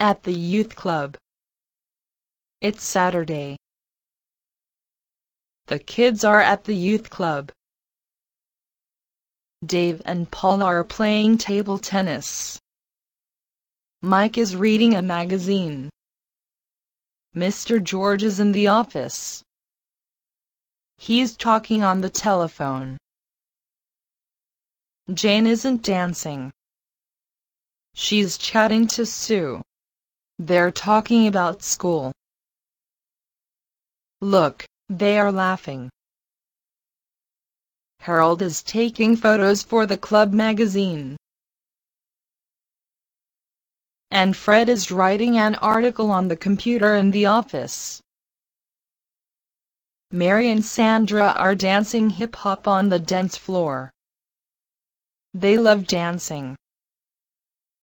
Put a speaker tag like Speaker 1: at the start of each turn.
Speaker 1: At the youth club. It's Saturday. The kids are at the youth club. Dave and Paul are playing table tennis. Mike is reading a magazine. Mr. George is in the office. He's talking on the telephone. Jane isn't dancing. She's chatting to Sue. They're talking about school. Look, they are laughing. Harold is taking photos for the club magazine. And Fred is writing an article on the computer in the office. Mary and Sandra are dancing hip-hop on the dance floor. They love dancing.